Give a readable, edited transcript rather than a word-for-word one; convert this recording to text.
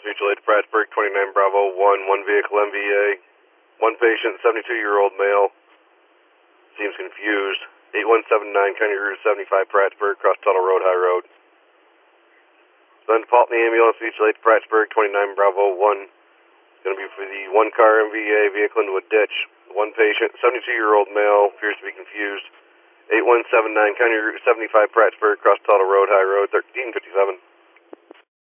Mutual Aid, Prattsburg, 29 Bravo 1, one vehicle MVA, one patient, 72-year-old male, seems confused. 8179 County Route 75 Prattsburg, cross Tuttle Road, High Road. Send Paul in the ambulance, Mutual Aid, Prattsburg, 29 Bravo 1. Going to be for the one-car MVA vehicle into a ditch. One patient, 72-year-old male, appears to be confused. 8179 County Route 75 Prattsburg, cross Tuttle Road, High Road, 1357.